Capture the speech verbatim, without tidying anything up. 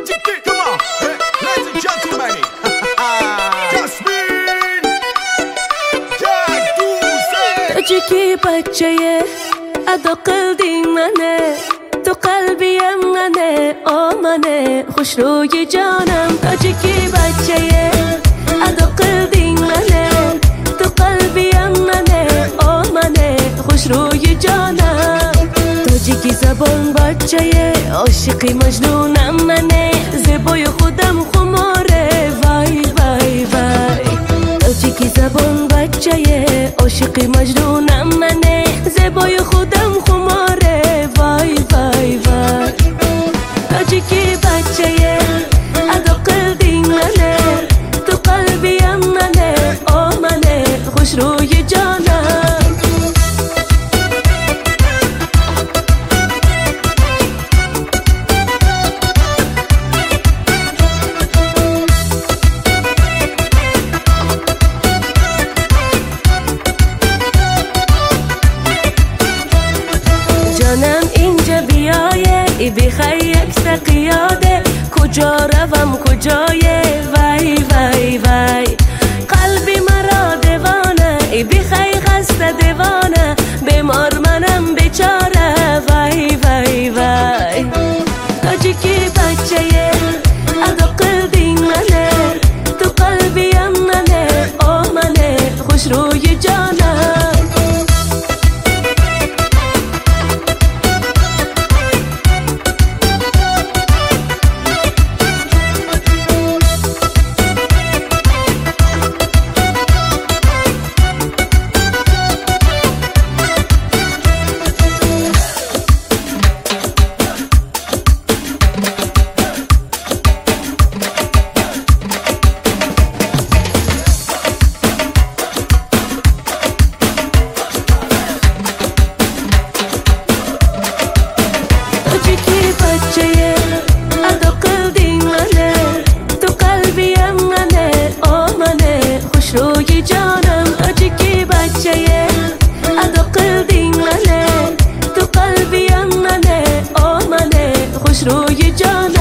Tajiki, come on, hey, ladies and gentlemen. Jasmine, Jaduze. تاجیکی بچه ادا قلبی منه، تو قلبی منه، آمنه خوش روی جانم. تاجیکی بچه ادا قلبی منه، تو قلبی منه، آمنه خوش روی جانم. تاجیکی زبان بچه عاشقی مجنونم منه، زبای خودم خماره وای وای وای. تاجیکی زبان بچه عاشقی مجنونم منه، زبای خودم خماره وای وای وای. تاجیکی بچه ادا قلبی منه، تو قلبی منه، آمنه خوش روی جانم. جانم اینجا بیایه ای بخی یک سقیاده، کجا روم کجایه وای وای وای. قلبی مرا دیوانه ای بخی خسته دیوانه، بیمار منم بیچاره وای وای وای. تاجیکی بچه ادا قلبی منه، تو قلبی منه، آمنه خوش روی جانم. تاجیکی بچه ادا قلبی منه، تو قلبی منه، آمنه خوش روی جانم. تاجیکی بچه ادا قلبی منه، تو قلبی منه، آمنه خوش روی جانم.